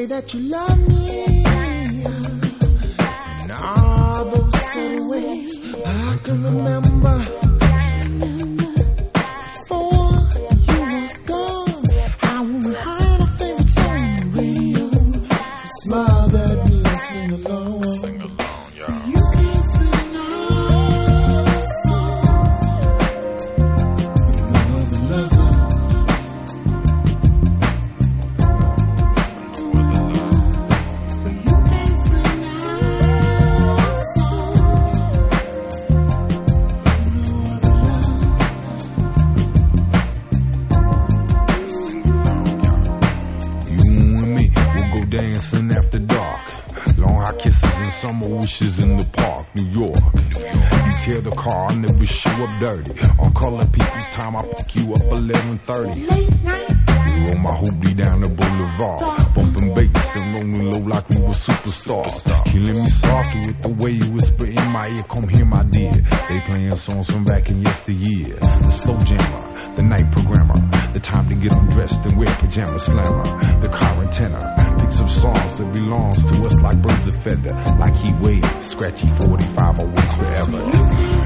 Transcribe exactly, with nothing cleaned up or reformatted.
that you love me. And all those subtle ways I can remember. Before you were gone, I when we heard our favorite song on the radio, you smiled at me and sing along. Sing along, y'all. You can't sing our song with no other lover. You can't sing our song with no other love. You and me, we'll go dancing after dark. Long hot kisses and summer wishes in the park, New York. You tear the car, I never show up dirty. On color people's time, I pick you up eleven thirty. Late night, We roll my hoopty down the boulevard, bumping bass and rolling low like we were superstars. Killing me softly with the way you whisper in my ear, come hear my dear. They playing songs from back in yesteryear. The slow jammer, the night programmer, the time to get undressed and wear pajama slammer. The car antenna picks up songs that belongs to us like birds of feather, like heat waves, scratchy forty-five always forever.